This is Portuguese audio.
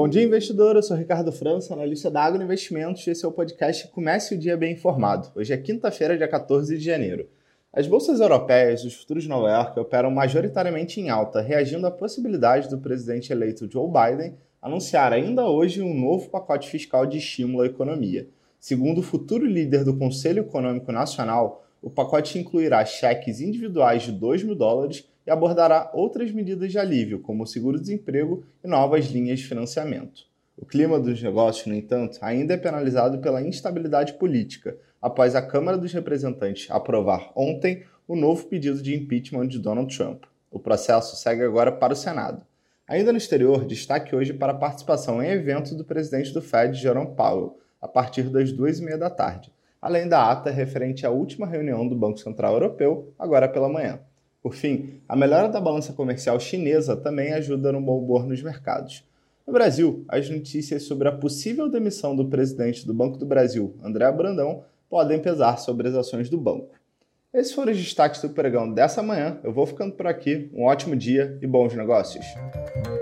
Bom dia, investidor. Eu sou Ricardo França, analista da Agro Investimentos, e esse é o podcast Comece o Dia Bem Informado. Hoje é quinta-feira, dia 14 de janeiro. As bolsas europeias, os futuros de Nova York, operam majoritariamente em alta, reagindo à possibilidade do presidente eleito Joe Biden anunciar ainda hoje um novo pacote fiscal de estímulo à economia. Segundo o futuro líder do Conselho Econômico Nacional, o pacote incluirá cheques individuais de $2.000 e abordará outras medidas de alívio, como o seguro-desemprego e novas linhas de financiamento. O clima dos negócios, no entanto, ainda é penalizado pela instabilidade política, após a Câmara dos Representantes aprovar ontem o novo pedido de impeachment de Donald Trump. O processo segue agora para o Senado. Ainda no exterior, destaque hoje para a participação em evento do presidente do Fed, Jerome Powell, a partir das 2h30 da tarde, além da ata referente à última reunião do Banco Central Europeu, agora pela manhã. Por fim, a melhora da balança comercial chinesa também ajuda no bom humor nos mercados. No Brasil, as notícias sobre a possível demissão do presidente do Banco do Brasil, André Brandão, podem pesar sobre as ações do banco. Esses foram os destaques do pregão dessa manhã. Eu vou ficando por aqui. Um ótimo dia e bons negócios!